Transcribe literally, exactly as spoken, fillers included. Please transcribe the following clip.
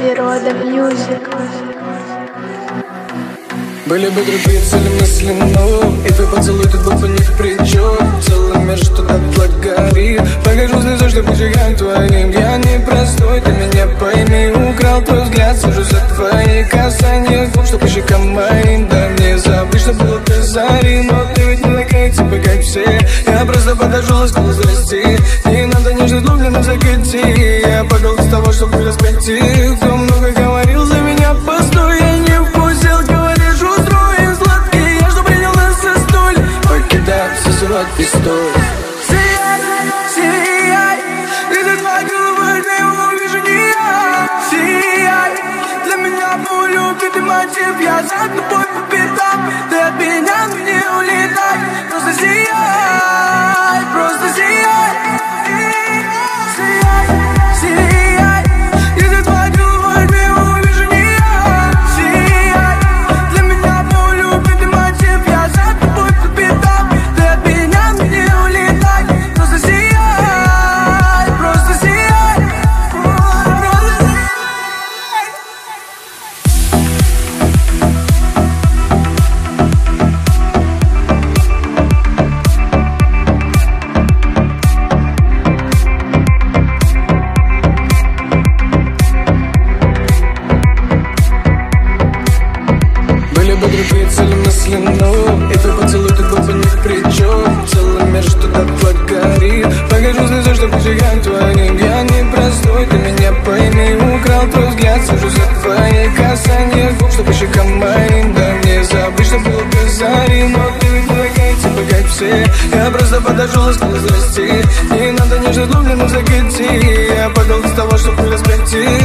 Природа Мьюзик. Были бы другие цели мысли, но и твой поцелуй тут был бы ни при чем. Целый мир что-то благодарит. Покажу слезу, что поджигаю твоим. Я не простой, ты меня пойми. Украл твой взгляд, сажу за твои касания губ, что по щекам моим. Да не забыть, что было до зари. Но ты ведь не такая, типа как все. Я просто подожду ласку здрасти. Не надо нежных слов для нас закати. Я подал с того, чтобы перспектив. Кто много говорил за меня, постой. Я не вкусил, говоришь, устроим сладкий. Я что принял нас со столь. Покидать все сладкий столь. Сияй, сияй, где твоя голова, я его вижу не я. Сияй, для меня болью ты мотив. Я за тобой по пятам. Ты от меня не улетай. Просто сияй, просто сияй. Сияй, сияй, где твоя голова, я его вижу не я. Сияй, для меня болью ты мотив. Я за тобой по пятам. Ты от меня не улетай. Просто сияй, просто сияй, просто сияй. Были бы другие цели мысли, но и твой поцелуй тут был бы ни при чем. Целый мир что-то благодарит. Покажу слезу, что поджигаю твоим. Я не простой, ты меня пойми. Украл твой взгляд, сажу за твои касания губ, что по щекам моим. Да не забыть, что было до зари. Но ты ведь не такая, типа как все. Я просто подожду ласку здрасти. Не надо нежных слов для нас закати. Я подал с того, что перспектив.